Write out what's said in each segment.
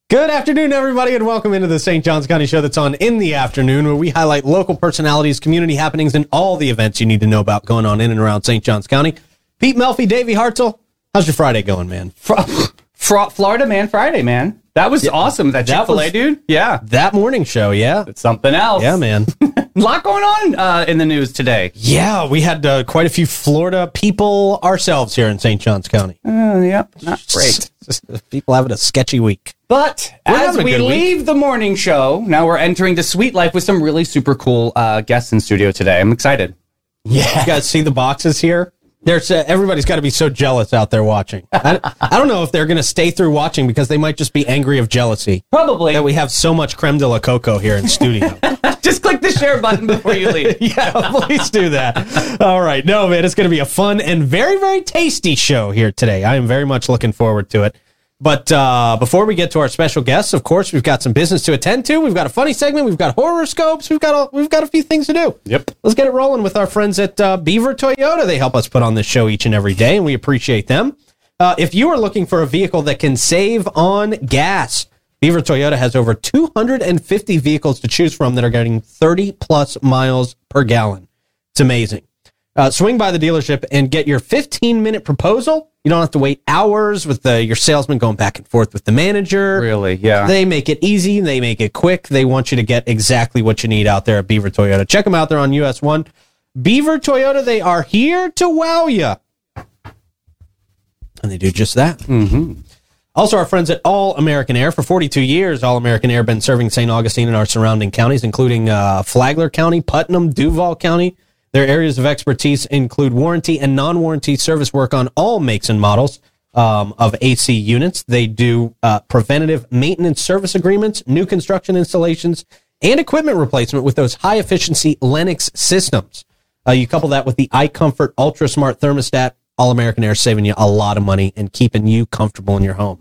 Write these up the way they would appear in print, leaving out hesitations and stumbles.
Good afternoon, everybody, and welcome into the St. Johns County Show that's on in the afternoon, where we highlight local personalities, community happenings, and all the events you need to know about going on in and around St. Johns County. Pete Melfi, Davey Hartzell, how's your Friday going, man? Florida Man Friday, man. That was awesome. That Chick-fil-A, dude. Yeah. That morning show, yeah. It's something else. Yeah, man. A lot going on in the news today. Yeah, we had quite a few Florida people ourselves here in St. Johns County. Yep, not great. People having a sketchy week. But as we leave the morning show, now we're entering the sweet life with some really super cool guests in studio today. I'm excited. Yeah. You guys see the boxes here? There's everybody's got to be so jealous out there watching. I don't know if they're going to stay through watching because they might just be angry of jealousy. Probably. That we have so much creme de la coco here in studio. Just click the share button before you leave. Yeah, please do that. All right. No, man, it's going to be a fun and very, very tasty show here today. I am very much looking forward to it. But before we get to our special guests, of course, we've got some business to attend to. We've got a funny segment. We've got horoscopes. We've got a few things to do. Yep. Let's get it rolling with our friends at Beaver Toyota. They help us put on this show each and every day, and we appreciate them. If you are looking for a vehicle that can save on gas, Beaver Toyota has over 250 vehicles to choose from that are getting 30-plus miles per gallon. It's amazing. Swing by the dealership and get your 15-minute proposal. You don't have to wait hours with your salesman going back and forth with the manager. Really, yeah. They make it easy. They make it quick. They want you to get exactly what you need out there at Beaver Toyota. Check them out. They're on US 1. Beaver Toyota, they are here to wow you. And they do just that. Mm-hmm. Also, our friends at All American Air. For 42 years, All American Air been serving St. Augustine and our surrounding counties, including Flagler County, Putnam, Duval County. Their areas of expertise include warranty and non-warranty service work on all makes and models of AC units. They do preventative maintenance service agreements, new construction installations, and equipment replacement with those high-efficiency Lennox systems. You couple that with the iComfort Ultra Smart Thermostat, All American Air saving you a lot of money and keeping you comfortable in your home.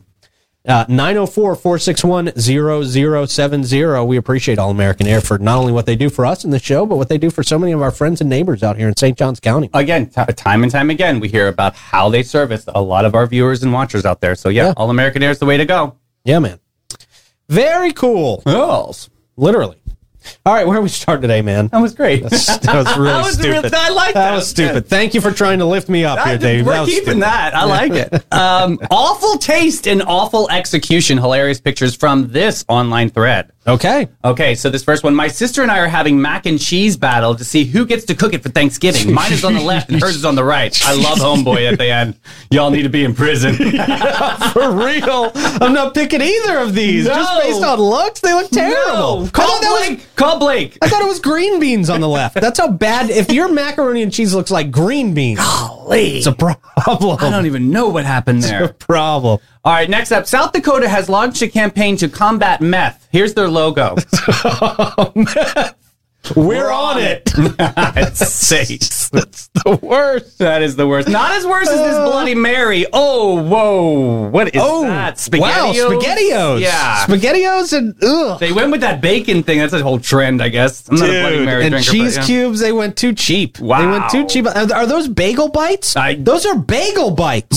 904-461-0070. We appreciate All American Air for not only what they do for us in the show, but what they do for so many of our friends and neighbors out here in St. Johns County. Again, time and time again, we hear about how they service a lot of our viewers and watchers out there. So, yeah. All American Air is the way to go. Yeah, man. Very cool. Yes. Literally. All right, where do we start today, man? That was great. That was really stupid. I like that. That was stupid. Thank you for trying to lift me up here, Dave. We're keeping that. I like it. Awful taste and awful execution. Hilarious pictures from this online thread. Okay, so this first one. My sister and I are having mac and cheese battle to see who gets to cook it for Thanksgiving. Mine is on the left and hers is on the right. I love Homeboy at the end. Y'all need to be in prison. Yeah, for real. I'm not picking either of these. No. Just based on looks, they look terrible. No. Call Blake. I thought it was green beans on the left. That's how bad. If your macaroni and cheese looks like green beans, golly, it's a problem. I don't even know what happened there. It's a problem. All right, next up, South Dakota has launched a campaign to combat meth. Here's their logo. Meth. We're on it. That's the worst. That is the worst. Not as worse as this Bloody Mary. Oh, whoa. What is that? SpaghettiOs? Wow, SpaghettiOs. Yeah. SpaghettiOs and ugh. They went with that bacon thing. That's a whole trend, I guess. I'm not a Bloody Mary and drinker. Cheese but, cubes, they went too cheap. Wow. They went too cheap. Are those bagel bites? Those are bagel bites.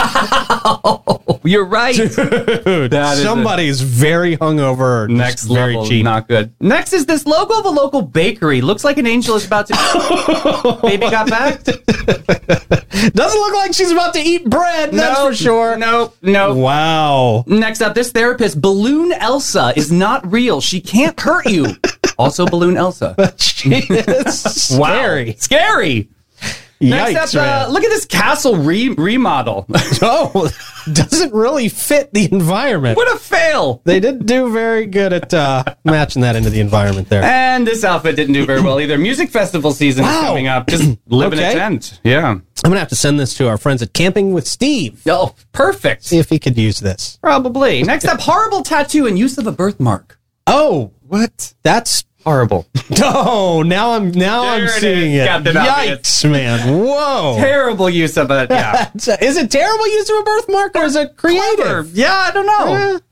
Wow. You're right. Dude, somebody's very hungover. Next very level, cheap. not good. Next is this logo of a local bakery. Looks like an angel is about to... Baby got back? Doesn't look like she's about to eat bread, that's for sure. Nope. Wow. Next up, this therapist, Balloon Elsa, is not real. She can't hurt you. Also, Balloon Elsa. She is scary. Wow. Scary. Yikes, Next up, look at this castle remodel. Oh, doesn't really fit the environment. What a fail. They didn't do very good at matching that into the environment there. And this outfit didn't do very well either. Music festival season is coming up. Just live in a tent. Yeah. I'm going to have to send this to our friends at Camping with Steve. Oh, perfect. See if he could use this. Probably. Next up, horrible tattoo and use of a birthmark. Oh, what? That's horrible. Oh, now I'm seeing it. Captain Yikes, man. Whoa. Terrible use of it. Yeah. Is it terrible use of a birthmark or is it creative? Yeah, I don't know.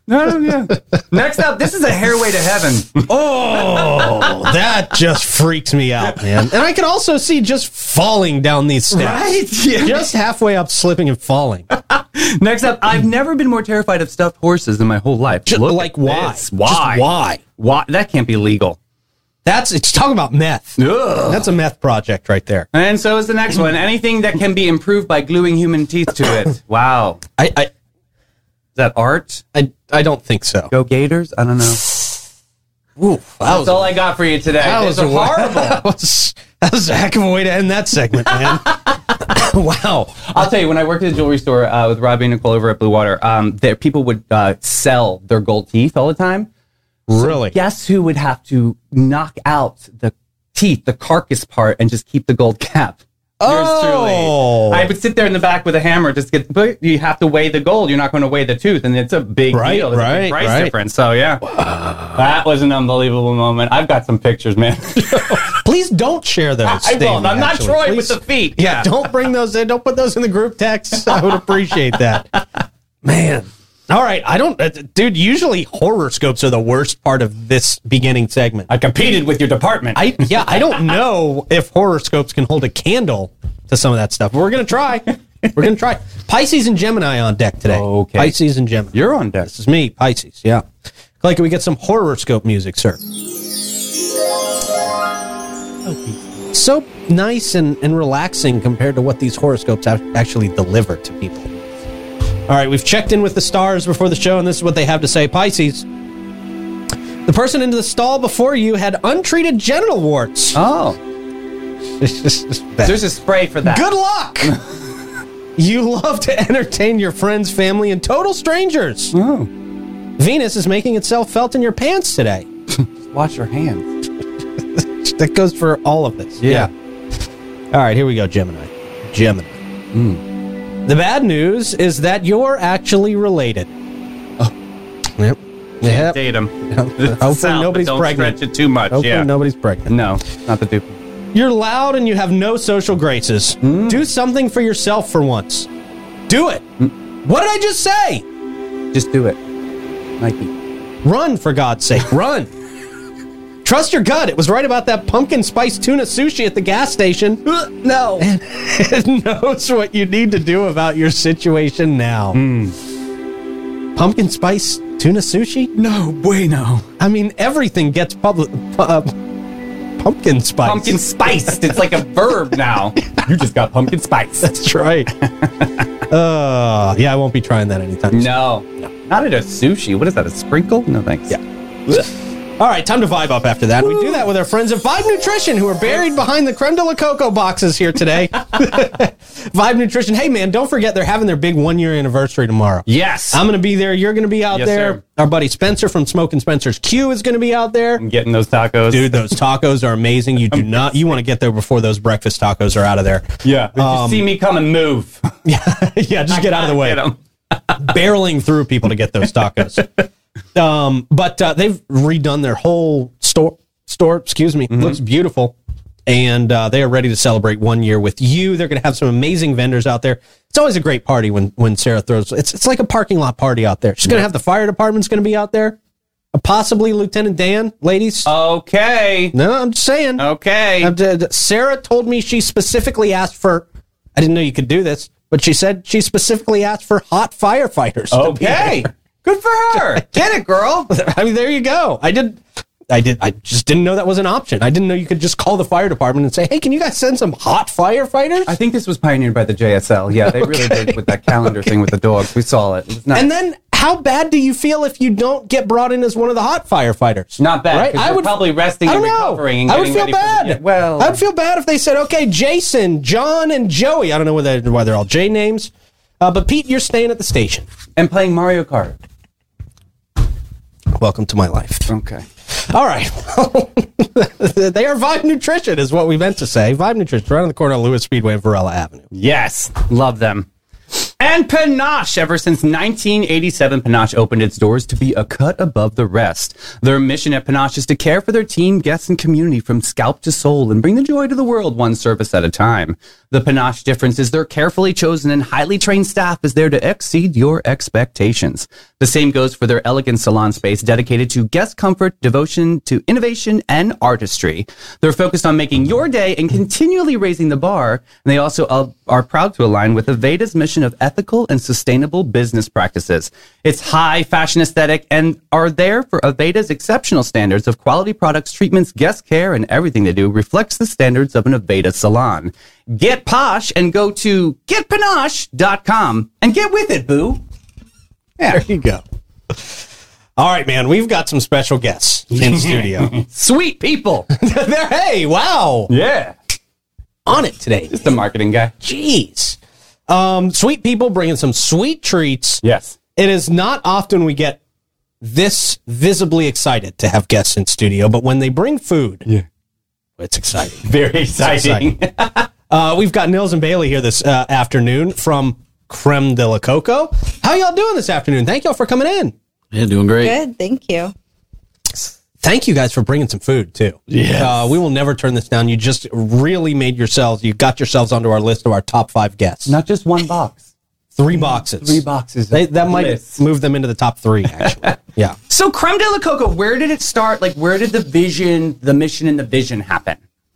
Yeah. Next up, this is a hairway to heaven. Oh, that just freaks me out, man. And I can also see just falling down these steps. Right? Yeah. Just halfway up, slipping and falling. Next up, I've never been more terrified of stuffed horses in my whole life. Like, why? This. Why? Just why? Why? That can't be legal. It's talking about meth. Ugh. That's a meth project right there. And so is the next one. Anything that can be improved by gluing human teeth to it. Wow. Is that art? I don't think so. Go Gators? I don't know. Ooh, That's all I got for you today. That was horrible. That was a heck of a way to end that segment, man. Wow. I'll tell you, when I worked at a jewelry store with Robbie and Nicole over at Blue Water, people would sell their gold teeth all the time. Really? So guess who would have to knock out the teeth, the carcass part, and just keep the gold cap? Yours truly. I would sit there in the back with a hammer. But you have to weigh the gold. You're not going to weigh the tooth, and it's a big deal. There's a big price difference. So yeah, that was an unbelievable moment. I've got some pictures, man. Please don't share those. I won't. I'm not Troy with the feet. Yeah, don't bring those in. Don't put those in the group text. I would appreciate that, man. All right, dude, usually horoscopes are the worst part of this beginning segment. I competed with your department. I don't know if horoscopes can hold a candle to some of that stuff. We're going to try. Pisces and Gemini on deck today. Okay. Pisces and Gemini. You're on deck. This is me, Pisces, yeah. Clay, can we get some horoscope music, sir? So nice and relaxing compared to what these horoscopes actually deliver to people. All right, we've checked in with the stars before the show, and this is what they have to say. Pisces, the person into the stall before you had untreated genital warts. Oh. There's a spray for that. Good luck! You love to entertain your friends, family, and total strangers. Oh. Venus is making itself felt in your pants today. Wash your hands. That goes for all of this. Yeah. All right, here we go, Gemini. The bad news is that you're actually related. Oh. Yep. Date them. Hopefully nobody's don't pregnant. Stretch it too much. Hopefully nobody's pregnant. No, not the dupe. You're loud and you have no social graces. Do something for yourself for once. Do it. What did I just say? Just do it. Nike. Run, for God's sake. Run. Trust your gut. It was right about that pumpkin spice tuna sushi at the gas station. No. And it knows what you need to do about your situation now. Pumpkin spice tuna sushi? No bueno. I mean, everything gets pumpkin spice. Pumpkin spiced. It's like a verb now. You just got pumpkin spice. That's right. Yeah, I won't be trying that anytime soon. No. Not at a sushi. What is that, a sprinkle? No, thanks. Yeah. All right, time to vibe up after that. We do that with our friends at Vibe Nutrition, who are buried behind the creme de la coco boxes here today. Vibe Nutrition. Hey, man, don't forget they're having their big 1-year anniversary tomorrow. Yes. I'm going to be there. You're going to be out there. Sir. Our buddy Spencer from Smokin' Spencer's Q is going to be out there. I'm getting those tacos. Dude, those tacos are amazing. You want to get there before those breakfast tacos are out of there. Yeah. You see me come and move. Yeah, just get out of the way. Barreling through people to get those tacos. But they've redone their whole store, excuse me. Looks beautiful. And they are ready to celebrate 1 year with you. They're going to have some amazing vendors out there. It's always a great party when Sarah throws. It's like a parking lot party out there. She's going to have the fire department's going to be out there. Possibly Lieutenant Dan, ladies. Okay. No, I'm just saying. Okay. Sarah told me she specifically asked for, I didn't know you could do this, but she said she specifically asked for hot firefighters. Okay. Good for her. Get it, girl. I mean, there you go. I just didn't know that was an option. I didn't know you could just call the fire department and say, hey, can you guys send some hot firefighters? I think this was pioneered by the JSL. Yeah, they really did with that calendar thing with the dogs. We saw it. It was nice. And then how bad do you feel if you don't get brought in as one of the hot firefighters? Not bad. Right? I would probably resting and recovering. And I would feel bad. Well, I would feel bad if they said, okay, Jason, John, and Joey. I don't know why they're all J names. But Pete, you're staying at the station. And playing Mario Kart. Welcome to my life. Okay. All right. They are Vibe Nutrition is what we meant to say. Vibe Nutrition, right on the corner of Lewis Speedway and Varela Avenue. Yes. Love them. And Panache. Ever since 1987, Panache opened its doors to be a cut above the rest. Their mission at Panache is to care for their team, guests, and community from scalp to soul and bring the joy to the world one service at a time. The Panache difference is their carefully chosen and highly trained staff is there to exceed your expectations. The same goes for their elegant salon space dedicated to guest comfort, devotion to innovation, and artistry. They're focused on making your day and continually raising the bar. And they also are proud to align with Aveda's mission of ethical and sustainable business practices. It's high fashion aesthetic and are there for Aveda's exceptional standards of quality products, treatments, guest care, and everything they do reflects the standards of an Aveda salon. Get posh and go to getpanache.com and get with it, boo. Yeah. There you go. All right, man. We've got some special guests in studio. Sweet people. Hey, wow. Yeah. On it today. Just the marketing guy. Jeez. Sweet people bringing some sweet treats. Yes. It is not often we get this visibly excited to have guests in studio, but when they bring food, it's exciting. Very exciting. We've got Nils and Bailey here this afternoon from Creme de la Coco. How y'all doing this afternoon? Thank y'all for coming in. Yeah, doing great. Good, thank you. Thank you guys for bringing some food too. Yeah, we will never turn this down. You just really you got yourselves onto our list of our top 5 guests. Not just one box. 3 boxes. 3 boxes. That might move them into the top 3, actually. Yeah. So Creme de la Coco, where did it start? Like, where did the mission and the vision happen?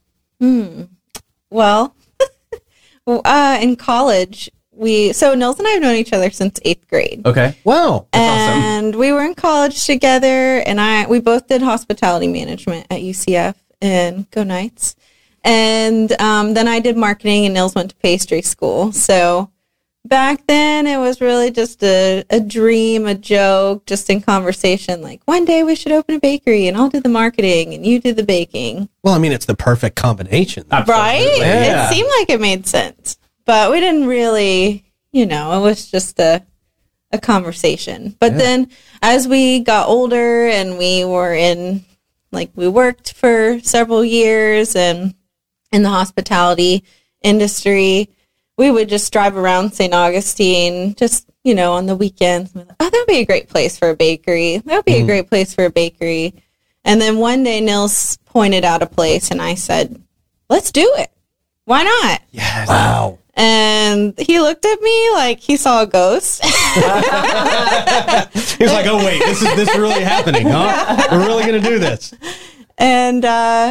Well, in college, Nils and I have known each other since 8th grade. Okay. Wow. That's awesome. And we were in college together, and we both did hospitality management at UCF and Go Knights. And then I did marketing, and Nils went to pastry school. So back then, it was really just a dream, a joke, just in conversation. Like, one day we should open a bakery, and I'll do the marketing, and you do the baking. Well, I mean, it's the perfect combination. Right? Yeah. It seemed like it made sense. But we didn't really, it was just a conversation. But then as we got older and we were we worked for several years and in the hospitality industry, we would just drive around St. Augustine, just, on the weekends. Oh, that would be a great place for a bakery. That would be a great place for a bakery. And then one day Nils pointed out a place and I said, let's do it. Why not? Yes. Wow. And he looked at me like he saw a ghost. He was like, "Oh wait, this is really happening, huh? We're really going to do this." And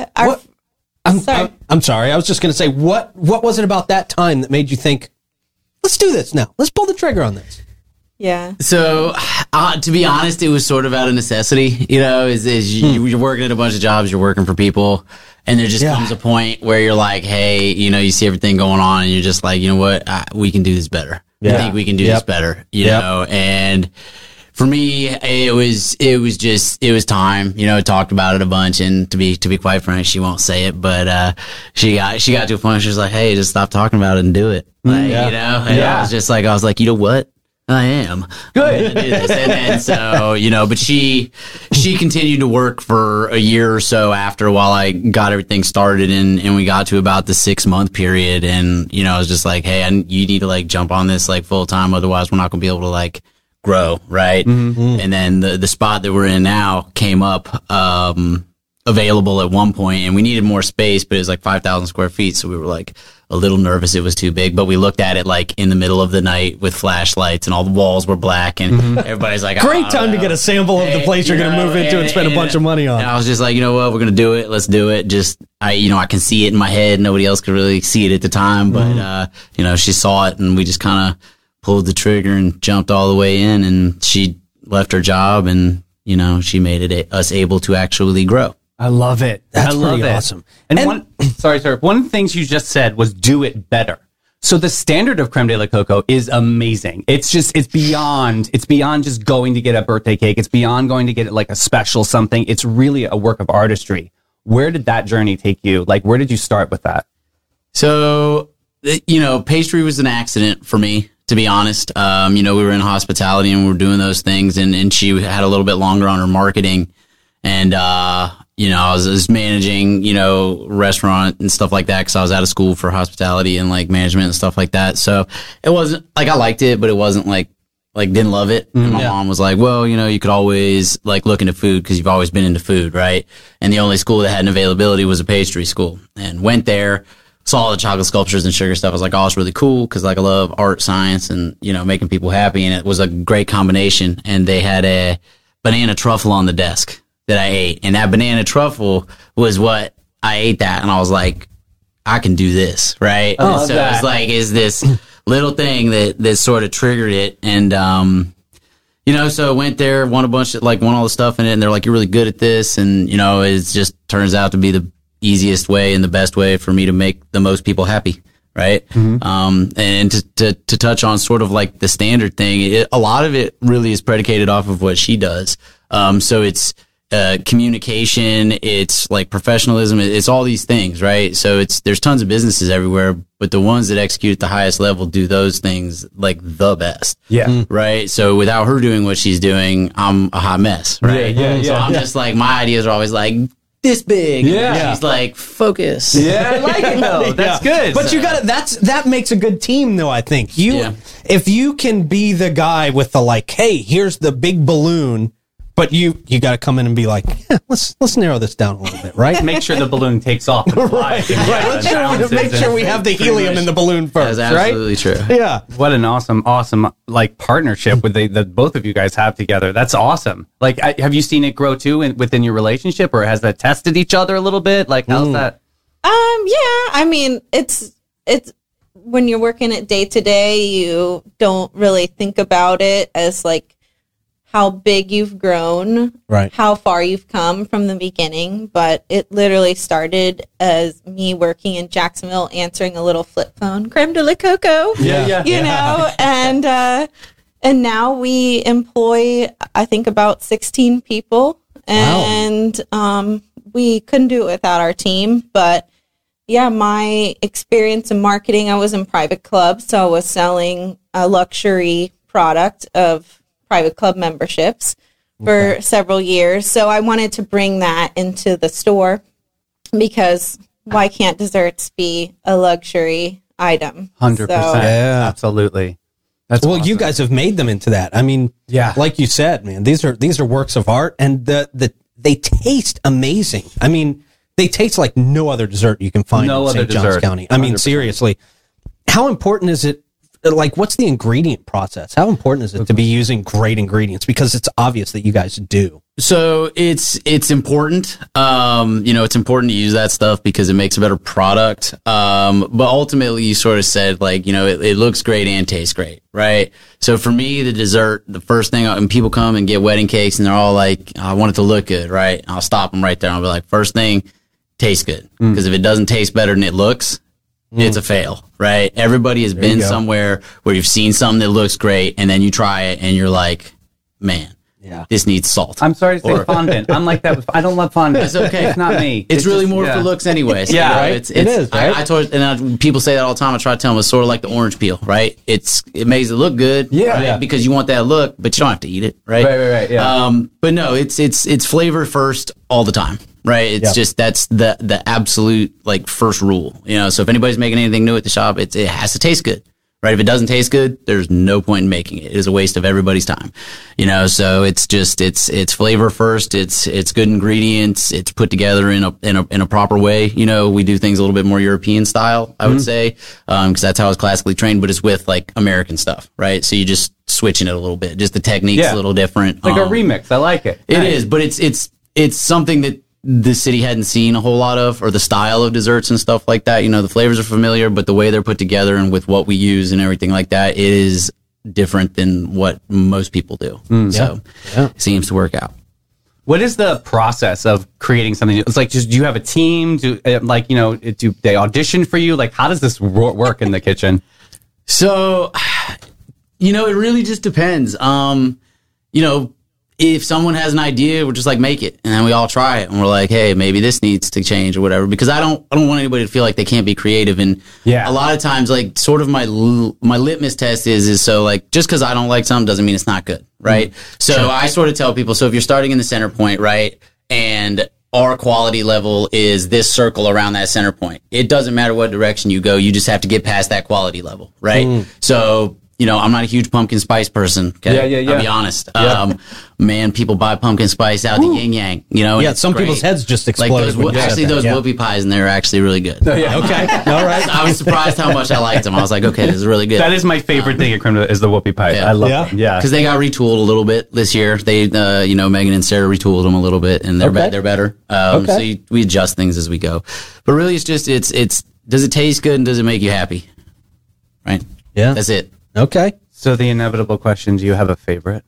I'm sorry. I was just going to say, what was it about that time that made you think, "Let's do this now. Let's pull the trigger on this"? Yeah. So, to be honest, it was sort of out of necessity. You're working at a bunch of jobs, you're working for people, and there just comes a point where you're like, hey, you see everything going on, and you're just like, you know what, we can do this better. I think we can do this better, you know. And for me, it was time. Talked about it a bunch, and to be quite frank, she won't say it, but she got to a point where she was like, hey, just stop talking about it and do it. And I was like, you know what? I am good. And then so, but she continued to work for a year or so after while I got everything started and we got to about the 6-month period. And, I was just like, hey, you need to jump on this full time. Otherwise we're not gonna be able to grow. Right. Mm-hmm. And then the spot that we're in now came up, available at one point and we needed more space, but it was 5,000 square feet. So we were a little nervous it was too big, but we looked at it in the middle of the night with flashlights and all the walls were black and everybody's like, great time to get a sample of the place you're going to move into and spend a bunch of money on. And I was just like, you know what, we're going to do it. Let's do it. Just, I can see it in my head. Nobody else could really see it at the time, but, she saw it and we just kind of pulled the trigger and jumped all the way in and she left her job and, she made us able to actually grow. I love it. That's pretty awesome. And one of the things you just said was do it better. So the standard of Creme de la Coco is amazing. It's beyond just going to get a birthday cake. It's beyond going to get a special something. It's really a work of artistry. Where did that journey take you? Where did you start with that? So, pastry was an accident for me, to be honest. We were in hospitality and we were doing those things and she had a little bit longer on her marketing. And, I was managing, restaurant and stuff like that because I was out of school for hospitality and like management and stuff like that. So it wasn't like I liked it, but it wasn't like didn't love it. And my mom was like, well, you could always like look into food because you've always been into food, right? And the only school that had an availability was a pastry school, and went there, saw all the chocolate sculptures and sugar stuff. I was like, oh, it's really cool because like I love art, science, and making people happy, and it was a great combination. And they had a banana truffle on the desk that I ate, and that banana truffle was what I ate that, and I was like, I can do this, right? Oh, so it's like, is this little thing that sort of triggered it. And, so I went there, won all the stuff in it. And they're like, you're really good at this. And, it just turns out to be the easiest way and the best way for me to make the most people happy. Right. Mm-hmm. And to touch on sort of like the standard thing, a lot of it really is predicated off of what she does. So it's, communication, it's like professionalism, it's all these things, right? So there's tons of businesses everywhere, but the ones that execute at the highest level do those things like the best. Yeah. Right. So without her doing what she's doing, I'm a hot mess. Right. Yeah. So I'm just like, my ideas are always like this big. Yeah. And she's like, focus. Yeah, I like it though. That's good. But you got that makes a good team though, I think. If you can be the guy with the like, hey, here's the big balloon, but you got to come in and be like, yeah, let's narrow this down a little bit, right? Make sure the balloon takes off and flies. Let's make sure we have the helium in the balloon first. That's absolutely true. Yeah. What an awesome like partnership with that both of you guys have together. That's awesome. Like, have you seen it grow too within your relationship, or has that tested each other a little bit? Like, how's that? Yeah. I mean, it's when you're working it day to day, you don't really think about it as like how big you've grown, right? How far you've come from the beginning. But it literally started as me working in Jacksonville, answering a little flip phone, creme de la coco, and now we employ, I think, about 16 people, and we couldn't do it without our team. But yeah, my experience in marketing, I was in private clubs, so I was selling a luxury product of private club memberships for several years. So I wanted to bring that into the store, because why can't desserts be a luxury item? 100%. Yeah, absolutely. That's well, awesome. You guys have made them into that. I mean, like you said, man, these are works of art, and they taste amazing. I mean, they taste like no other dessert you can find in St. Johns County. I mean, 100%. Seriously, how important is it? Like, what's the ingredient process? How important is it to be using great ingredients? Because it's obvious that you guys do. So it's important. It's important to use that stuff because it makes a better product. But ultimately, you sort of said, like, it looks great and tastes great, right? So for me, the dessert, the first thing, when people come and get wedding cakes and they're all like, I want it to look good, right? I'll stop them right there. I'll be like, first thing, tastes good. Because if it doesn't taste better than it looks, it's a fail, right? Everybody has been somewhere where you've seen something that looks great, and then you try it, and you're like, man, this needs salt. I'm sorry to say fondant. I'm like that. I don't love fondant. It's okay. It's not me. It's really just, more for looks anyway. So, right? It is, right? I told, and people say that all the time. I try to tell them it's sort of like the orange peel, right? It makes it look good, right? Because you want that look, but you don't have to eat it, right? Right, yeah. But no, it's flavor first all the time. Right. It's just, that's the absolute like first rule, so if anybody's making anything new at the shop, it has to taste good, right? If it doesn't taste good, there's no point in making it. It is a waste of everybody's time, so it's just, it's flavor first. It's good ingredients. It's put together in a proper way. We do things a little bit more European style, I would say, cause that's how I was classically trained, but it's with like American stuff, right? So you just switching it a little bit, just the technique's a little different. Like a remix. I like it. It is, but it's something that the city hadn't seen a whole lot of, or the style of desserts and stuff like that. The flavors are familiar, but the way they're put together and with what we use and everything like that, it is different than what most people do. So it seems to work out. What is the process of creating something? It's like, do you have a team? Do they audition for you? Like, how does this work in the kitchen? So, it really just depends. If someone has an idea, we're just like, make it. And then we all try it. And we're like, hey, maybe this needs to change or whatever. Because I don't want anybody to feel like they can't be creative. And a lot of times, like, sort of my litmus test is so, like, just because I don't like something doesn't mean it's not good, right? So I sort of tell people, so if you're starting in the center point, right, and our quality level is this circle around that center point. It doesn't matter what direction you go. You just have to get past that quality level, right? So, you know, I'm not a huge pumpkin spice person. Okay? Yeah. I'll be honest. Man, people buy pumpkin spice out the yin yang, you know? Yeah, some people's heads just exploded. Like those whoopie pies in there are actually really good. Okay, all right. I was surprised how much I liked them. I was like, okay, this is really good. That is my favorite thing at Creme is the whoopie pies. Yeah. I love them. Yeah. Because they got retooled a little bit this year. They, you know, Megan and Sarah retooled them a little bit, and they're they're better. So we adjust things as we go. But really, it's just it's does it taste good and does it make you happy? Right. Yeah. That's it. Okay. So the inevitable question: do you have a favorite?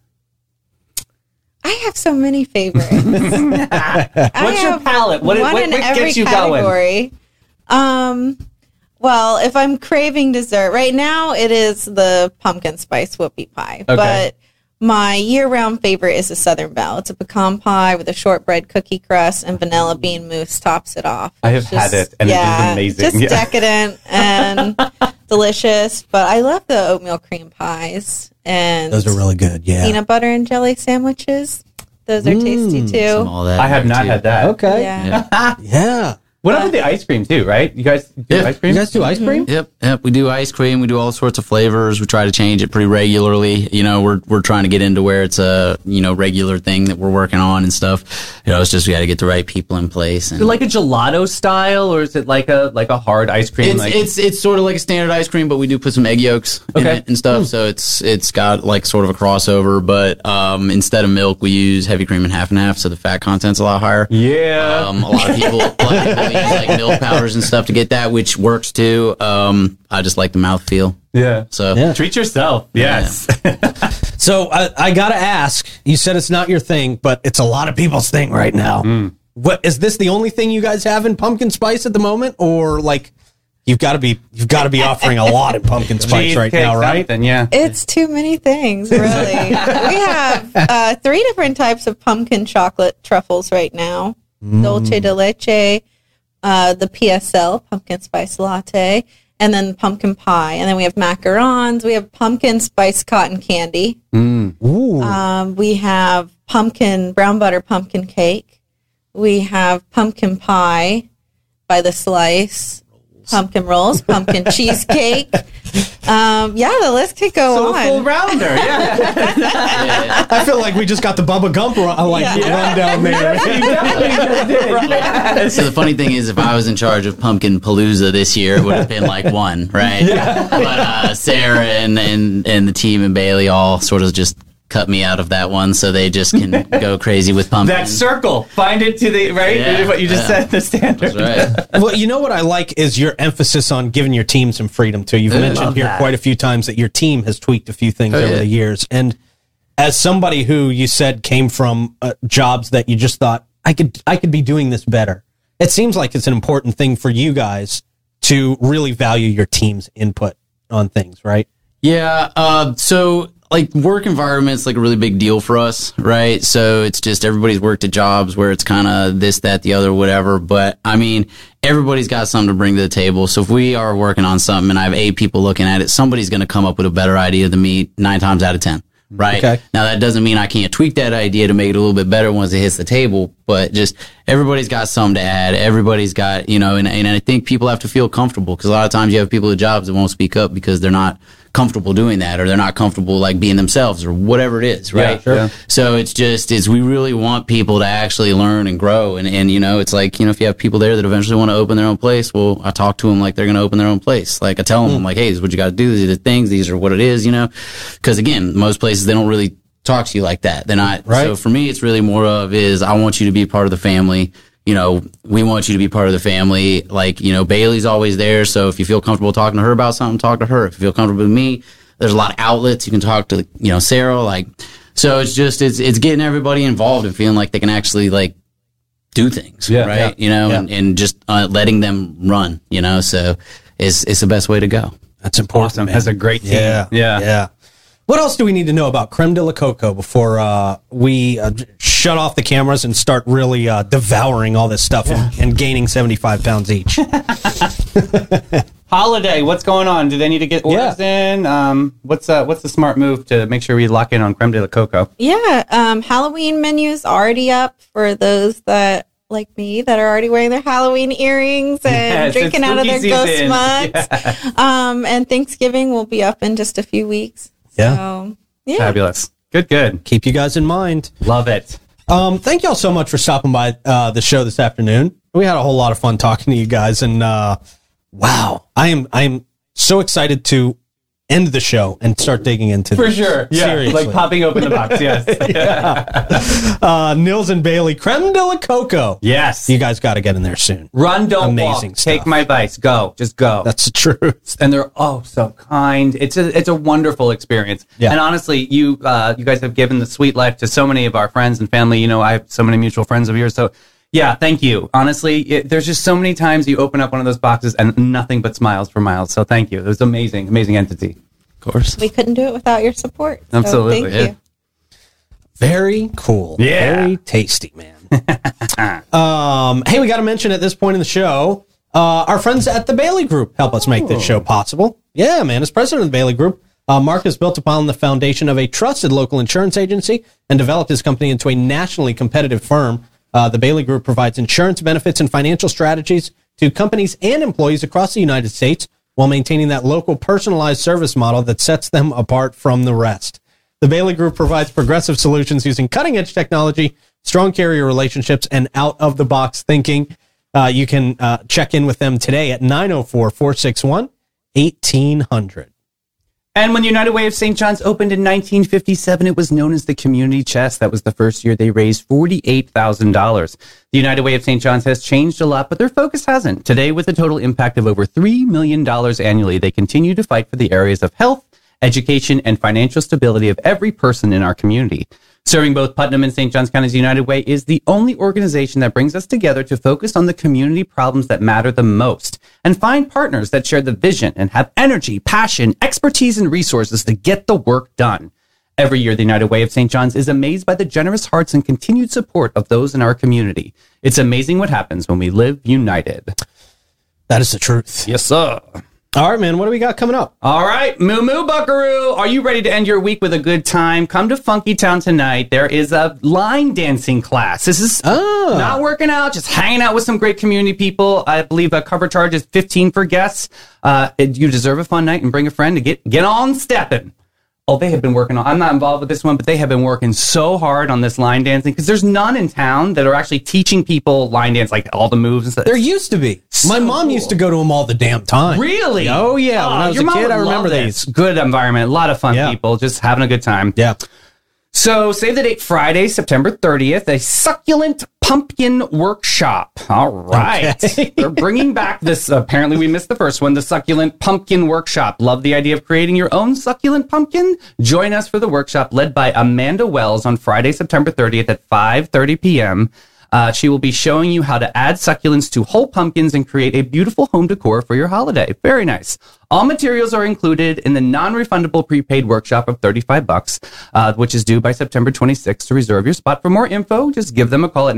I have so many favorites. What's your palate? What gets you category. going? Well, if I'm craving dessert, right now it is the pumpkin spice whoopie pie. Okay. But my year-round favorite is the Southern Belle. It's a pecan pie with a shortbread cookie crust and vanilla bean mousse tops it off. I have had it, and it is amazing. Just decadent and delicious. But I love the oatmeal cream pies. And those are really good. Yeah. Peanut butter and jelly sandwiches. Those are tasty too. All that I have not had that. Okay. Yeah. Yeah. What about the ice cream too? Right? You guys do ice cream? You guys do ice cream? Yep. We do ice cream. We do all sorts of flavors. We try to change it pretty regularly. You know, we're trying to get into where it's a, you know, regular thing that we're working on and stuff. You know, it's just we got to get the right people in place. And Is it like a gelato style, or is it like a hard ice cream? It's sort of like a standard ice cream, but we do put some egg yolks in it and stuff. So it's got like sort of a crossover, but instead of milk, we use heavy cream and half, so the fat content's a lot higher. Yeah. A lot of people use like milk powders and stuff to get that, which works too. I just like the mouthfeel. Yeah. So treat yourself. Yes. So I gotta ask. You said it's not your thing, but it's a lot of people's thing right now. What is this? The only thing you guys have in pumpkin spice at the moment, or like you've got to be offering a lot in pumpkin spice right now, right? Yeah. It's too many things, really. We have 3 different types of pumpkin chocolate truffles right now. Dolce de leche, the PSL, pumpkin spice latte, and then pumpkin pie. And then we have macarons. We have pumpkin spice cotton candy. We have brown butter pumpkin cake. We have pumpkin pie by the slice, pumpkin rolls, pumpkin cheesecake. The list could go on. Full rounder. Yeah. I feel like we just got the Bubba Gump run down there. So the funny thing is, if I was in charge of Pumpkin Palooza this year, it would have been like one, right? Yeah. But Sarah and the team and Bailey all sort of just cut me out of that one, so they just can go crazy with pumpkin. That circle, find it to the right. Yeah, what you just said, the standard. That's right. Well, you know what I like is your emphasis on giving your team some freedom too. You've mentioned here quite a few times that your team has tweaked a few things over the years, and as somebody who you said came from jobs that you just thought I could be doing this better, it seems like it's an important thing for you guys to really value your team's input on things, right? Yeah. So like work environment's like a really big deal for us, right? So it's just everybody's worked at jobs where it's kind of this, that, the other, whatever. But I mean, everybody's got something to bring to the table. So if we are working on something and I have 8 people looking at it, somebody's going to come up with a better idea than me 9 times out of 10. Right. Okay. Now that doesn't mean I can't tweak that idea to make it a little bit better once it hits the table, but just everybody's got something to add. Everybody's got, you know, and I think people have to feel comfortable, because a lot of times you have people at jobs that won't speak up because they're not comfortable doing that, or they're not comfortable like being themselves, or whatever it is, right? Yeah, sure. Yeah. So it's we really want people to actually learn and grow, and you know, it's like, you know, if you have people there that eventually want to open their own place, well, I talk to them like they're going to open their own place. Like I tell them, like, hey, this is what you got to do. These are the things. These are what it is, you know, because again, most places they don't really talk to you like that. They're not. Right. So for me, it's really more of is I want you to be part of the family. You know, we want you to be part of the family. Like, you know, Bailey's always there. So if you feel comfortable talking to her about something, talk to her. If you feel comfortable with me, there's a lot of outlets. You can talk to, you know, Sarah. Like, so it's just, it's getting everybody involved and feeling like they can actually like do things. Yeah, right. yeah, you know, and just letting them run, you know, so it's the best way to go. That's important. Awesome. Man. Has a great team. Yeah. What else do we need to know about Creme de la Coco before we shut off the cameras and start really devouring all this stuff and gaining 75 pounds each? Holiday, what's going on? Do they need to get orders in? What's the smart move to make sure we lock in on Creme de la Coco? Yeah, Halloween menu's already up for those that like me that are already wearing their Halloween earrings and drinking out of their ghost mugs. Yeah. And Thanksgiving will be up in just a few weeks. Yeah. So, yeah. Fabulous. Good. Keep you guys in mind. Love it. Thank y'all so much for stopping by the show this afternoon. We had a whole lot of fun talking to you guys, and wow, I am so excited to end the show and start digging into for this. Sure. Yeah. Seriously. Like popping open the box. Yes. Nils and Bailey, creme de la coco. Yes. You guys got to get in there soon. Run, don't Amazing walk. stuff. Take my advice. Go. Just go. That's the truth. And they're so kind. It's a wonderful experience. Yeah. And honestly, you guys have given the sweet life to so many of our friends and family. You know, I have so many mutual friends of yours. So yeah, thank you. Honestly, there's just so many times you open up one of those boxes and nothing but smiles for Miles. So thank you. It was amazing entity. Of course. We couldn't do it without your support. So Absolutely. Thank you. Very cool. Yeah. Very tasty, man. Hey, we got to mention at this point in the show, our friends at the Bailey Group help us make this show possible. Yeah, man. As president of the Bailey Group, Mark has built upon the foundation of a trusted local insurance agency and developed his company into a nationally competitive firm. The Bailey Group provides insurance benefits and financial strategies to companies and employees across the United States while maintaining that local personalized service model that sets them apart from the rest. The Bailey Group provides progressive solutions using cutting-edge technology, strong carrier relationships, and out-of-the-box thinking. You can check in with them today at 904-461-1800. And when the United Way of St. John's opened in 1957, it was known as the Community Chest. That was the first year they raised $48,000. The United Way of St. John's has changed a lot, but their focus hasn't. Today, with a total impact of over $3 million annually, they continue to fight for the areas of health, education, and financial stability of every person in our community. Serving both Putnam and St. Johns County's United Way is the only organization that brings us together to focus on the community problems that matter the most and find partners that share the vision and have energy, passion, expertise, and resources to get the work done. Every year, the United Way of St. John's is amazed by the generous hearts and continued support of those in our community. It's amazing what happens when we live united. That is the truth. Yes, sir. All right, man. What do we got coming up? All right, Moo Moo Buckaroo. Are you ready to end your week with a good time? Come to Funky Town tonight. There is a line dancing class. This is not working out, just hanging out with some great community people. I believe a cover charge is $15 for guests. You deserve a fun night and bring a friend to get on stepping. Oh, they have been working on, I'm not involved with this one, but they have been working so hard on this line dancing because there's none in town that are actually teaching people line dance, like all the moves and stuff. There used to be. My mom used to go to them all the damn time. Really? Oh, yeah. When I was a kid, I remember these. Good environment, a lot of fun people, just having a good time. Yeah. So save the date, Friday, September 30th, a succulent pumpkin workshop. All right. Okay. They're bringing back this, apparently we missed the first one, the succulent pumpkin workshop. Love the idea of creating your own succulent pumpkin? Join us for the workshop led by Amanda Wells on Friday, September 30th at 5:30 p.m. She will be showing you how to add succulents to whole pumpkins and create a beautiful home decor for your holiday. Very nice. All materials are included in the non-refundable prepaid workshop of $35, which is due by September 26th. To reserve your spot. For more info, just give them a call at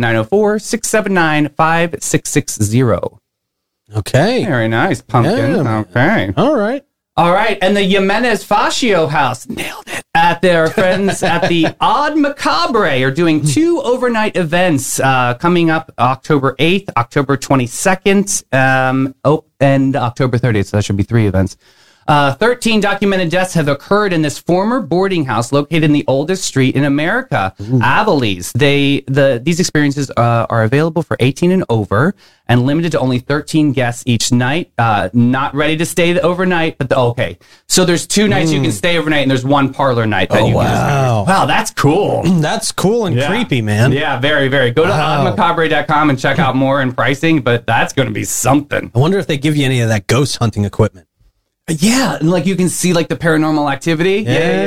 904-679-5660. Okay. Very nice. Pumpkin. Yeah. Okay. All right. All right, and the Jimenez Fascio House, nailed it, at their friends at the Odd Macabre are doing 2 overnight events coming up October 8th, October 22nd, and October 30th, so that should be 3 events. 13 documented deaths have occurred in this former boarding house located in the oldest street in America, Avalese. These experiences are available for 18 and over and limited to only 13 guests each night. Not ready to stay overnight, but okay. So there's 2 nights you can stay overnight, and there's 1 parlor night that you can just. Wow, that's cool. That's cool and creepy, man. Yeah, very, very. Go to oddmacabre.com and check out more and pricing, but that's going to be something. I wonder if they give you any of that ghost hunting equipment. Yeah, and like you can see like the paranormal activity.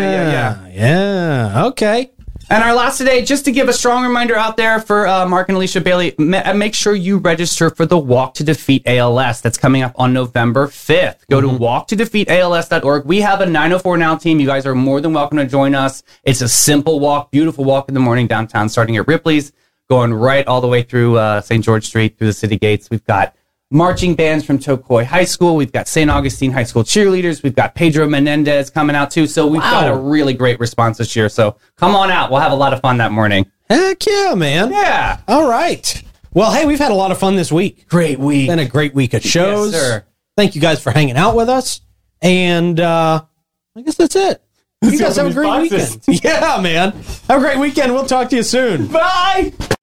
Yeah. Okay. And our last today, just to give a strong reminder out there for Mark and Alicia Bailey, make sure you register for the Walk to Defeat ALS. That's coming up on November 5th. Go to walktodefeatals.org. We have a 904 Now team. You guys are more than welcome to join us. It's a simple walk, beautiful walk in the morning downtown, starting at Ripley's, going right all the way through St. George Street, through the city gates. We've got marching bands from Tocoi High School. We've got St. Augustine High School cheerleaders. We've got Pedro Menendez coming out too. So we've got a really great response this year. So come on out. We'll have a lot of fun that morning. Heck yeah, man. Yeah. All right. Well, hey, we've had a lot of fun this week. Great week. Been a great week of shows. Yes, sir. Thank you guys for hanging out with us. And I guess that's it. You guys have a great weekend. Yeah, man. Have a great weekend. We'll talk to you soon. Bye.